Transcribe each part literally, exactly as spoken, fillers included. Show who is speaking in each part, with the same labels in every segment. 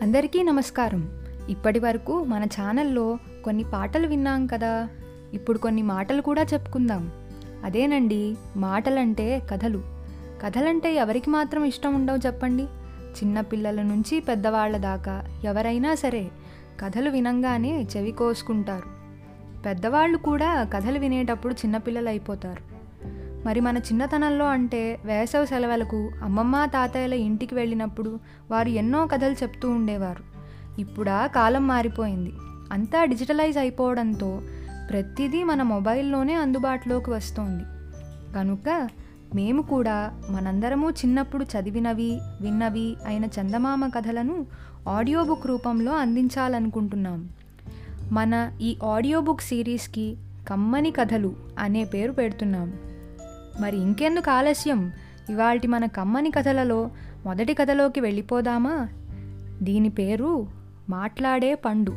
Speaker 1: అందరికీ నమస్కారం. ఇప్పటి వరకు మన ఛానల్లో కొన్ని పాటలు విన్నాం కదా. ఇప్పుడు కొన్ని మాటలు కూడా చెప్పుకుందాం. అదేనండి, మాటలంటే కథలు. కథలంటే ఎవరికి మాత్రం ఇష్టం ఉండవు చెప్పండి. చిన్నపిల్లల నుంచి పెద్దవాళ్ల దాకా ఎవరైనా సరే కథలు వినంగానే చెవి కోసుకుంటారు. పెద్దవాళ్ళు కూడా కథలు వినేటప్పుడు చిన్నపిల్లలు అయిపోతారు. మరి మన చిన్నతనంలో అంటే వేసవి సెలవులకు అమ్మమ్మ తాతయ్యల ఇంటికి వెళ్ళినప్పుడు వారు ఎన్నో కథలు చెప్తూ ఉండేవారు. ఇప్పుడా కాలం మారిపోయింది. అంతా డిజిటలైజ్ అయిపోవడంతో ప్రతిదీ మన మొబైల్లోనే అందుబాటులోకి వస్తోంది. కనుక మేము కూడా మనందరము చిన్నప్పుడు చదివినవి విన్నవి అయిన చందమామ కథలను ఆడియో బుక్ రూపంలో అందించాలనుకుంటున్నాం. మన ఈ ఆడియో బుక్ సిరీస్కి కమ్మని కథలు అనే పేరు పెడుతున్నాం. మరి ఇంకెందుకు ఆలస్యం, ఇవాల్టి మన కమ్మని కథలలో మొదటి కథలోకి వెళ్ళిపోదామా? దీని పేరు మాట్లాడే పండు.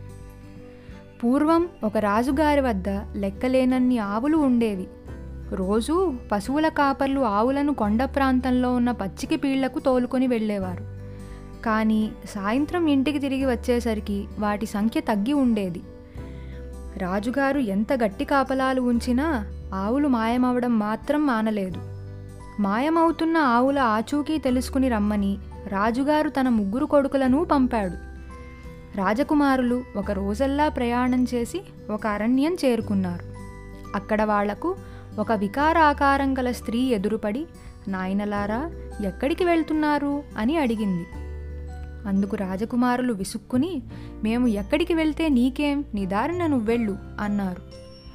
Speaker 1: పూర్వం ఒక రాజుగారి వద్ద లెక్కలేనన్ని ఆవులు ఉండేవి. రోజూ పశువుల కాపర్లు ఆవులను కొండ ప్రాంతంలో ఉన్న పచ్చిక పీళ్లకు తోలుకొని వెళ్ళేవారు. కానీ సాయంత్రం ఇంటికి తిరిగి వచ్చేసరికి వాటి సంఖ్య తగ్గి ఉండేది. రాజుగారు ఎంత గట్టి కాపలాలు ఉంచినా ఆవులు మాయమవడం మాత్రం మానలేదు. మాయమవుతున్న ఆవుల ఆచూకీ తెలుసుకుని రమ్మని రాజుగారు తన ముగ్గురు కొడుకులను పంపాడు. రాజకుమారులు ఒక రోజల్లా ప్రయాణం చేసి ఒక అరణ్యం చేరుకున్నారు. అక్కడ వాళ్లకు ఒక వికారాకారం గల స్త్రీ ఎదురుపడి, నాయనలారా, ఎక్కడికి వెళ్తున్నారు అని అడిగింది. అందుకు రాజకుమారులు విసుక్కుని, మేము ఎక్కడికి వెళ్తే నీకేం, నీ దారిన నువ్వెళ్ళు అన్నారు.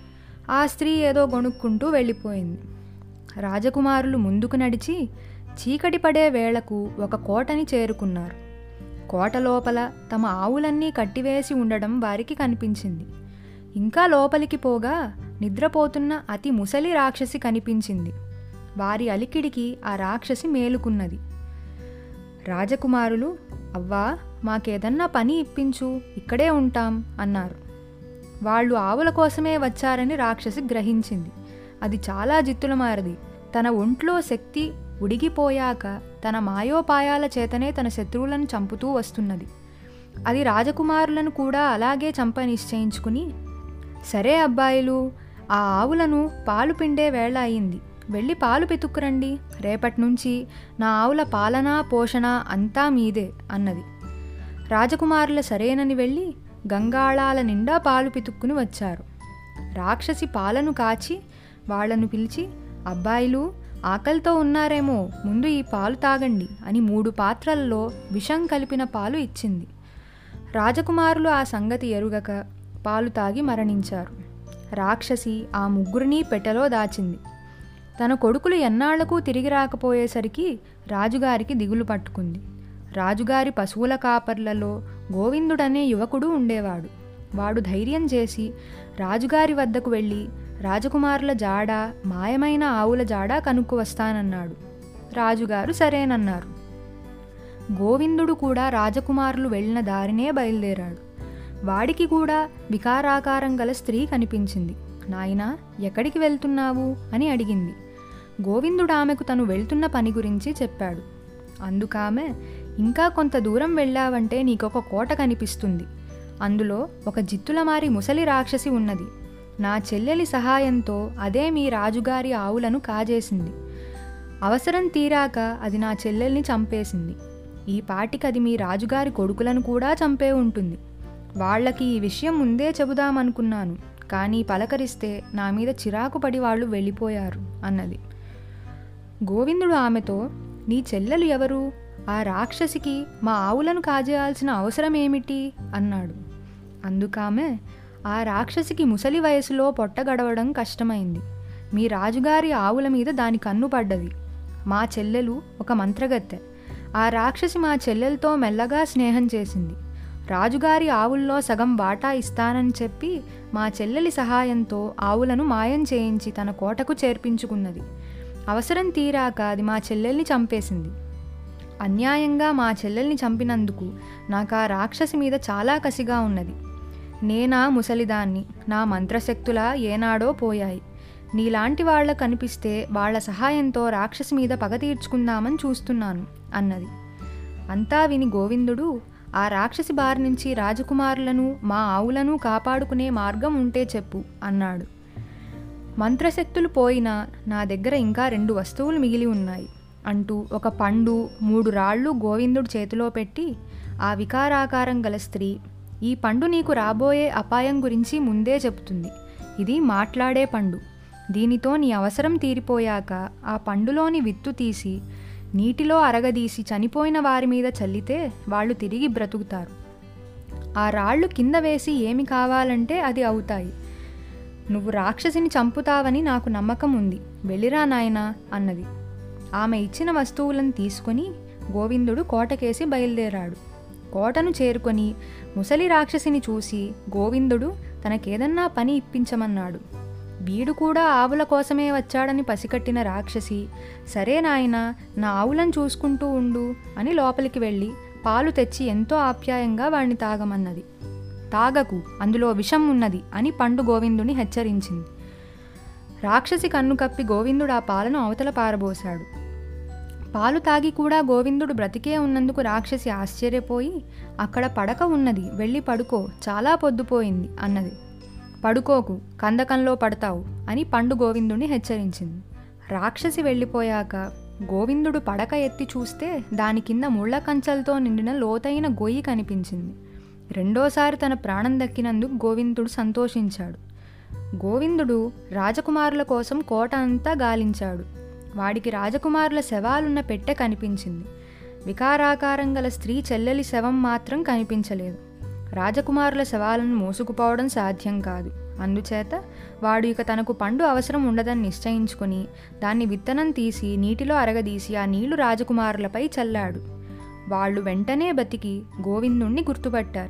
Speaker 1: ఆ స్త్రీ ఏదో గొణుక్కుంటూ వెళ్ళిపోయింది. రాజకుమారులు ముందుకు నడిచి చీకటి పడే వేళకు ఒక కోటని చేరుకున్నారు. కోట లోపల తమ ఆవులన్నీ కట్టివేసి ఉండడం వారికి కనిపించింది. ఇంకా లోపలికి పోగా నిద్రపోతున్న అతి ముసలి రాక్షసి కనిపించింది. వారి అలికిడికి ఆ రాక్షసి మేలుకున్నది. రాజకుమారులు, అవ్వా, మాకేదన్నా పని ఇప్పించు, ఇక్కడే ఉంటాం అన్నారు. వాళ్ళు ఆవుల కోసమే వచ్చారని రాక్షసి గ్రహించింది. అది చాలా జిత్తులమారది. తన ఒంట్లో శక్తి ఉడిగిపోయాక తన మాయోపాయాల చేతనే తన శత్రువులను చంపుతూ వస్తున్నది. అది రాజకుమారులను కూడా అలాగే చంప నిశ్చయించుకుని, సరే అబ్బాయిలు, ఆ ఆవులను పాలు పిండే వేళ అయింది, వెళ్ళి పాలు పితుక్కురండి, రేపటి నుంచి నా ఆవుల పాలన పోషణ అంతా మీదే అన్నది. రాజకుమారుల సరేనని వెళ్ళి గంగాళాల నిండా పాలు పితుక్కుని వచ్చారు. రాక్షసి పాలను కాచి వాళ్లను పిలిచి, అబ్బాయిలు, ఆకలితో ఉన్నారేమో, ముందు ఈ పాలు తాగండి అని మూడు పాత్రల్లో విషం కలిపిన పాలు ఇచ్చింది. రాజకుమారులు ఆ సంగతి ఎరుగక పాలు తాగి మరణించారు. రాక్షసి ఆ ముగ్గురిని పెట్టెలో దాచింది. తన కొడుకులు ఎన్నాళ్లకు తిరిగి రాకపోయేసరికి రాజుగారికి దిగులు పట్టుకుంది. రాజుగారి పశువుల కాపర్లలో గోవిందుడనే యువకుడు ఉండేవాడు. వాడు ధైర్యం చేసి రాజుగారి వద్దకు వెళ్ళి రాజకుమారుల జాడ, మాయమైన ఆవుల జాడ కనుక్కు వస్తానన్నాడు. రాజుగారు సరేనన్నారు. గోవిందుడు కూడా రాజకుమారులు వెళ్ళిన దారినే బయలుదేరాడు. వాడికి కూడా వికారాకారం గల స్త్రీ కనిపించింది. నాయనా, ఎక్కడికి వెళ్తున్నావు అని అడిగింది. గోవిందుడు ఆమెకు తను వెళ్తున్న పని గురించి చెప్పాడు. అందుకామె, ఇంకా కొంత దూరం వెళ్ళావంటే నీకొక కోట కనిపిస్తుంది. అందులో ఒక జిత్తులమారి ముసలి రాక్షసి ఉన్నది. నా చెల్లెలి సహాయంతో అదే మీ రాజుగారి ఆవులను కాజేసింది. అవసరం తీరాక అది నా చెల్లెల్ని చంపేసింది. ఈ పాటికది మీ రాజుగారి కొడుకులను కూడా చంపే ఉంటుంది. వాళ్లకి ఈ విషయం ముందే చెబుదామనుకున్నాను, కానీ పలకరిస్తే నా మీద చిరాకు పడి వాళ్ళు వెళ్ళిపోయారు అన్నది. గోవిందుడు ఆమెతో, నీ చెల్లెలు ఎవరు? ఆ రాక్షసికి మా ఆవులను కాజేయాల్సిన అవసరం ఏమిటి అన్నాడు. అందుకామె, ఆ రాక్షసికి ముసలి వయసులో పొట్ట గడవడం కష్టమైంది. మీ రాజుగారి ఆవుల మీద దాని కన్ను పడ్డది. మా చెల్లెలు ఒక మంత్రగత్తె. ఆ రాక్షసి మా చెల్లెలతో మెల్లగా స్నేహం చేసింది. రాజుగారి ఆవుల్లో సగం వాటా ఇస్తానని చెప్పి మా చెల్లెలి సహాయంతో ఆవులను మాయం చేయించి తన కోటకు చేర్పించుకున్నది. అవసరం తీరాక అది మా చెల్లెల్ని చంపేసింది. అన్యాయంగా మా చెల్లెల్ని చంపినందుకు నాకు ఆ రాక్షసి మీద చాలా కసిగా ఉన్నది. నేనా ముసలిదాన్ని, నా మంత్రశక్తులా ఏనాడో పోయాయి. నీలాంటి వాళ్ళ కనిపిస్తే వాళ్ల సహాయంతో రాక్షసి మీద పగ తీర్చుకుందామని చూస్తున్నాను అన్నది. అంతా విని గోవిందుడు, ఆ రాక్షసి బారి నుంచి రాజకుమారులను మా ఆవులను కాపాడుకునే మార్గం ఉంటే చెప్పు అన్నాడు. మంత్రశక్తులు పోయినా నా దగ్గర ఇంకా రెండు వస్తువులు మిగిలి ఉన్నాయి అంటూ ఒక పండు మూడు రాళ్ళు గోవిందుడి చేతిలో పెట్టి, ఆ వికారాకారం గల స్త్రీ, ఈ పండు నీకు రాబోయే అపాయం గురించి ముందే చెబుతుంది. ఇది మాట్లాడే పండు. దీనితో నీ అవసరం తీరిపోయాక ఆ పండులోని విత్తు తీసి నీటిలో అరగదీసి చనిపోయిన వారి మీద చల్లితే వాళ్ళు తిరిగి బ్రతుకుతారు. ఆ రాళ్ళు కింద వేసి ఏమి కావాలంటే అది అవుతాయి. నువ్వు రాక్షసిని చంపుతావని నాకు నమ్మకం ఉంది, వెళ్ళిరా నాయనా అన్నది. ఆమె ఇచ్చిన వస్తువులను తీసుకొని గోవిందుడు కోటకేసి బయలుదేరాడు. కోటను చేరుకొని ముసలి రాక్షసిని చూసి గోవిందుడు తనకేదన్నా పని ఇప్పించమన్నాడు. వీడు కూడా ఆవుల కోసమే వచ్చాడని పసికట్టిన రాక్షసి, సరే నాయనా, నా ఆవులను చూసుకుంటూ ఉండు అని లోపలికి వెళ్ళి పాలు తెచ్చి ఎంతో ఆప్యాయంగా వాణ్ణి తాగమన్నది. తాగకు, అందులో విషం ఉన్నది అని పండు గోవిందుని హెచ్చరించింది. రాక్షసి కన్ను కప్పి గోవిందుడు ఆ పాలను అవతల పారబోశాడు. పాలు తాగి కూడా గోవిందుడు బ్రతికే ఉన్నందుకు రాక్షసి ఆశ్చర్యపోయి, అక్కడ పడక ఉన్నది, వెళ్ళి పడుకో, చాలా పొద్దుపోయింది అన్నది. పడుకోకు, కందకంలో పడతావు అని పండు గోవిందుడిని హెచ్చరించింది. రాక్షసి వెళ్ళిపోయాక గోవిందుడు పడక ఎత్తి చూస్తే దాని కింద ముళ్ళ కంచెలతో నిండిన లోతైన గొయ్యి కనిపించింది. రెండోసారి తన ప్రాణం దక్కినందుకు గోవిందుడు సంతోషించాడు. గోవిందుడు రాజకుమారుల కోసం కోట అంతా గాలించాడు. వాడికి రాజకుమారుల శవాలున్న పెట్టె కనిపించింది. వికారాకారం గల స్త్రీ చెల్లెలి శవం మాత్రం కనిపించలేదు. రాజకుమారుల శవాలను మోసుకుపోవడం సాధ్యం కాదు. అందుచేత వాడు ఇక తనకు పండు అవసరం ఉండదని నిశ్చయించుకొని దాన్ని విత్తనం తీసి నీటిలో అరగదీసి ఆ నీళ్లు రాజకుమారులపై చల్లాడు. వాళ్ళు వెంటనే బతికి గోవిందుణ్ణి గుర్తుపట్టారు.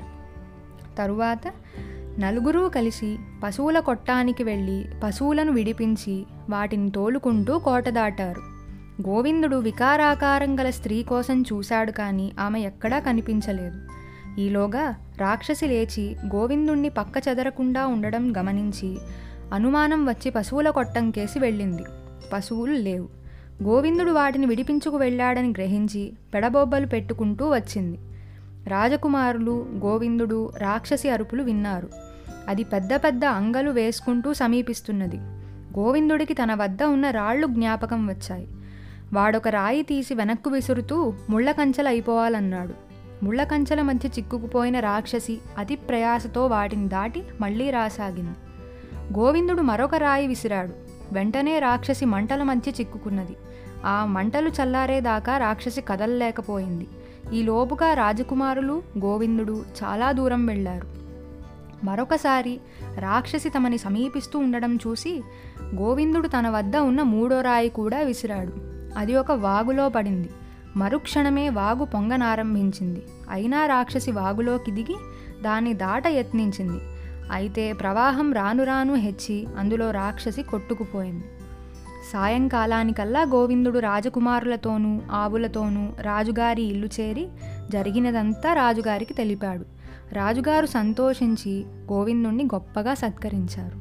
Speaker 1: తరువాత నలుగురూ కలిసి పశువుల కొట్టానికి వెళ్ళి పశువులను విడిపించి వాటిని తోలుకుంటూ కోట దాటారు. గోవిందుడు వికారాకారం గల స్త్రీ కోసం చూశాడు, కానీ ఆమె ఎక్కడా కనిపించలేదు. ఈలోగా రాక్షసి లేచి గోవిందుణ్ణి పక్క చెదరకుండా ఉండడం గమనించి అనుమానం వచ్చి పశువుల కొట్టంకేసి వెళ్ళింది. పశువులు లేవు. గోవిందుడు వాటిని విడిపించుకు వెళ్ళాడని గ్రహించి పెడబొబ్బలు పెట్టుకుంటూ వచ్చింది. రాజకుమారులు, గోవిందుడు రాక్షసి అరుపులు విన్నారు. అది పెద్ద పెద్ద అంగలు వేసుకుంటూ సమీపిస్తున్నది. గోవిందుడికి తన వద్ద ఉన్న రాళ్ళు జ్ఞాపకం వచ్చాయి. వాడొక రాయి తీసి వెనక్కు విసురుతూ ముళ్ళ కంచెలు అయిపోవాలన్నాడు. ముళ్ళ కంచెల మధ్య చిక్కుకుపోయిన రాక్షసి అతి ప్రయాసతో వాటిని దాటి మళ్లీ రాసాగింది. గోవిందుడు మరొక రాయి విసిరాడు. వెంటనే రాక్షసి మంటల మధ్య చిక్కుకున్నది. ఆ మంటలు చల్లారేదాకా రాక్షసి కదలలేకపోయింది. ఈ లోపుగా రాజకుమారులు, గోవిందుడు చాలా దూరం వెళ్లారు. మరొకసారి రాక్షసి తమని సమీపిస్తూ ఉండడం చూసి గోవిందుడు తన వద్ద ఉన్న మూడో రాయి కూడా విసిరాడు. అది ఒక వాగులో పడింది. మరుక్షణమే వాగు పొంగనారంభించింది. అయినా రాక్షసి వాగులోకి దిగి దాన్ని దాట యత్నించింది. అయితే ప్రవాహం రాను రాను హెచ్చి అందులో రాక్షసి కొట్టుకుపోయింది. సాయంకాలానికల్లా గోవిందుడు రాజకుమారులతోనూ ఆవులతోనూ రాజుగారి ఇల్లు చేరి జరిగినదంతా రాజుగారికి తెలిపాడు. రాజుగారు సంతోషించి గోవిందుణ్ణి గొప్పగా సత్కరించారు.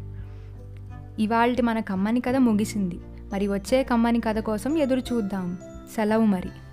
Speaker 1: ఇవాల్టి మన కమ్మని కథ ముగిసింది. మరి వచ్చే కమ్మని కథ కోసం ఎదురు చూద్దాం. సెలవు మరి.